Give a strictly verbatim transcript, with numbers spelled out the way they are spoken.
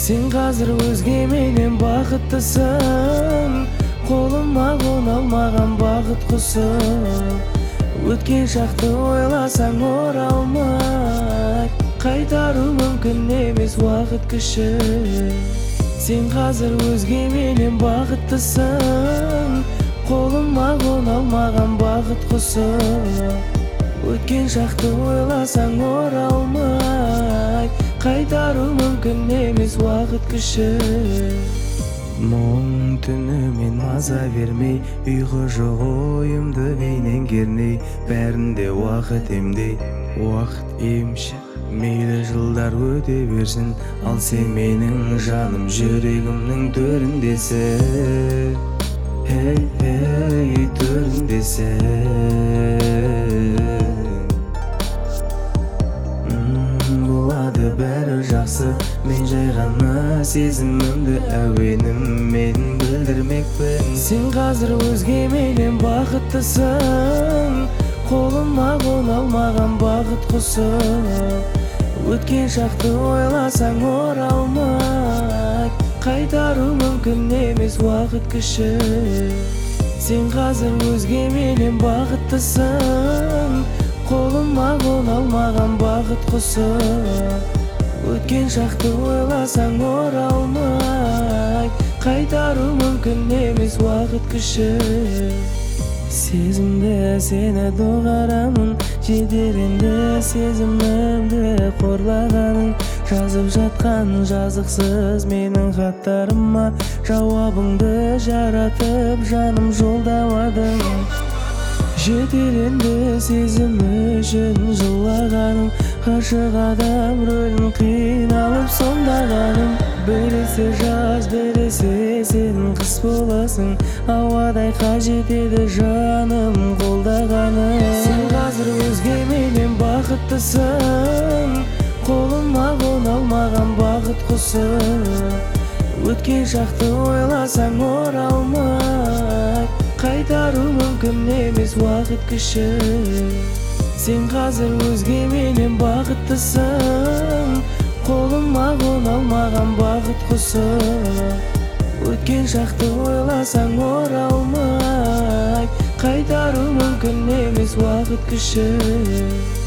Сен қазір өзге менен бақыттысың, қолыма қона алмаған бақыт құсы. Өткен шақты ойласаң оралмай, қайтару мүмкін емес уақыт күші. Сен қазір өзге менен бақыттысың, қолыма қона алмаған бақыт құсы. Өткен шақты ойласаң оралмай, қайтару мүмкін емес уақыт күші. Мұң түнімен маза бермей, ұйқы жоқ ойымды бейнен керней, бәрінде уақыт емдей, уақыт емші. Мейлі жылдар өте берсін, ал сен менің жаным жүрегімнің төріндесің. Ей, ей, төріндесің. Болады бәрі жақсы, мен жай ғана сезімімді әуеніммен білдірмекпін. Сен қазір өзге менен бақыттысың, қолыма қона алмаған бақыт құсы. Өткен шақты ойласаң оралмай, қайтару мүмкін емес уақыт күші. Сен қазір өзге менен бақыттысың, қолыма қона алмаған бақыт құсы. Өткен шақты ойласаң оралмай, қайтару мүмкін емес уақыт күші. Сезімді сені доғарамын, жетерінде сезімімді қорлағаның. Жазып жатқан жазықсыз менің хаттарыма, жауабыңды жаратып жаным жолдамадың. Жетерінде сезім үшін жылағаным, ғашық адам рөлін қиналып сомдағаным. Біресе жаз, біресе сен қыс боласың, ауадай қажет еді жаным қолдағаным. Сен қазір өзге менен бақыттысың, қолыма қона алмаған бақыт құсы. Өткен шақты ойласаң оралмай, қайтару мүмкін емес уақыт күші. Сен қазір өзге менен бақыттысың, қолыма қона алмаған бақыт құсы. Өткен шақты ойласаң оралмай, қайтару мүмкін емес уақыт күші.